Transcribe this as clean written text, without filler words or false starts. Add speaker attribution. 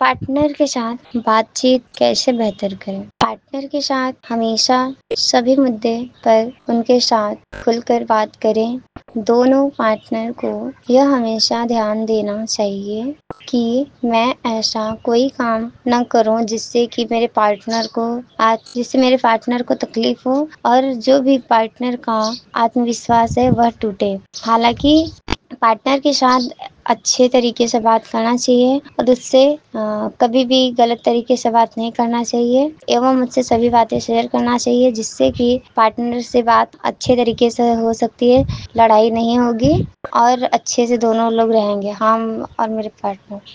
Speaker 1: Partner के साथ बातचीत कैसे बेहतर करें? पार्टनर के साथ हमेशा सभी मुद्दे पर उनके साथ खुलकर बात करें। दोनों पार्टनर को यह हमेशा ध्यान देना चाहिए कि मैं ऐसा कोई काम ना करूं जिससे मेरे पार्टनर को तकलीफ हो और जो भी पार्टनर का आत्मविश्वास है वह टूटे। हालाँकि पार्टनर के साथ अच्छे तरीके से बात करना चाहिए और उससे कभी भी गलत तरीके से बात नहीं करना चाहिए एवं उससे सभी बातें शेयर करना चाहिए जिससे कि पार्टनर से बात अच्छे तरीके से हो सकती है, लड़ाई नहीं होगी और अच्छे से दोनों लोग रहेंगे, हम और मेरे पार्टनर।